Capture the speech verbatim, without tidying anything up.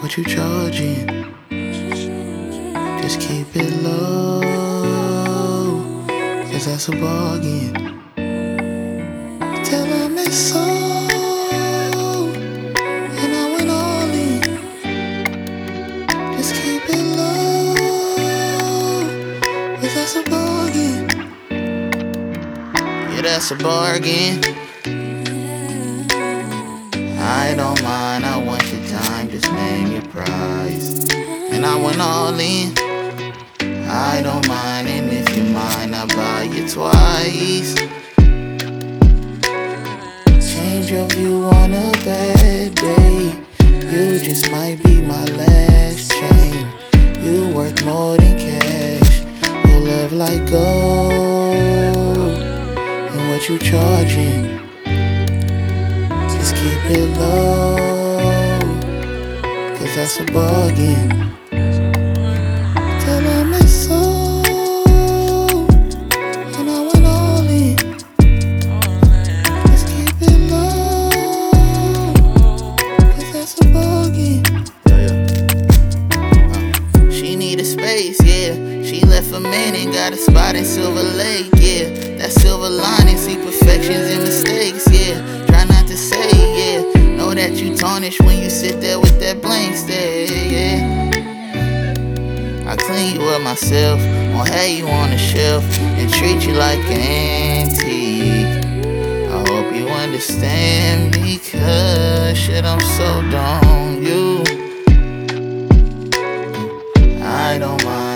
What you charging? Just keep it low, cause that's a bargain. Tell him it's so, and I went all in. Just keep it low, cause that's a bargain. Yeah, that's a bargain. I don't mind, I want your time, just name your price. And I went all in. I don't mind, and if you mind, I'll buy you twice. Change your view on a bad day. You just might be my last chain. You worth more than cash. Your love like gold. And what you charging? Just keep it low, cause that's a bargain. Tell him it's so, and I went all in. Just keep it low, cause that's a bargain. Yeah, yeah. Uh, she need a space, yeah. She left a man and got a spot in Silver Lake, yeah. That silver lining, see perfections and mistakes, yeah. Try not to say, yeah. Know that you tarnish when you sit there with that blank stare, yeah. I clean you up myself, won't have you on the shelf, and treat you like an antique. I hope you understand me, cause shit, I'm so done on you. I don't mind.